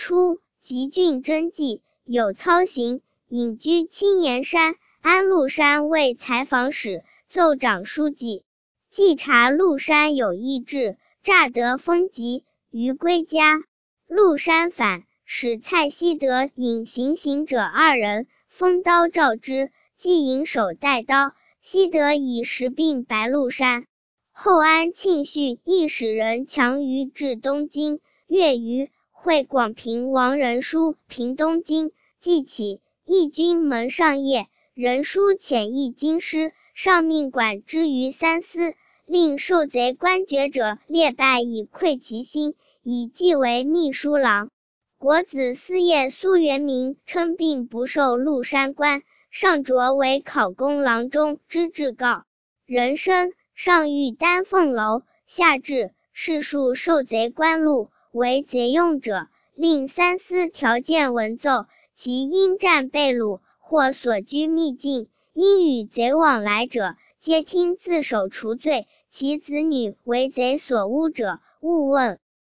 初，集郡征纪，有操行，隐居青岩山。安禄山为采访使，奏长书记。既察禄山有异志，诈得风疾，于归家。禄山反，使蔡希德引行者2人，封刀召之，既引手带刀。希德以实并白鹿山。后安庆绪亦使人强于至东京，月余会广平王人书平东京，既起，义军门上谒，人书遣诣京师，上命管之于三司，令受贼官爵者列拜以馈其心，以继为秘书郎。国子司业苏元明称病不受禄山官，上擢为考功郎中之至告。人生，上御丹凤楼，下至士庶受贼官禄，为贼用者，令三司条件文奏，其因战被掳，或所居秘境，因与贼往来者，皆听自首除罪，其子女为贼所诬者，勿问。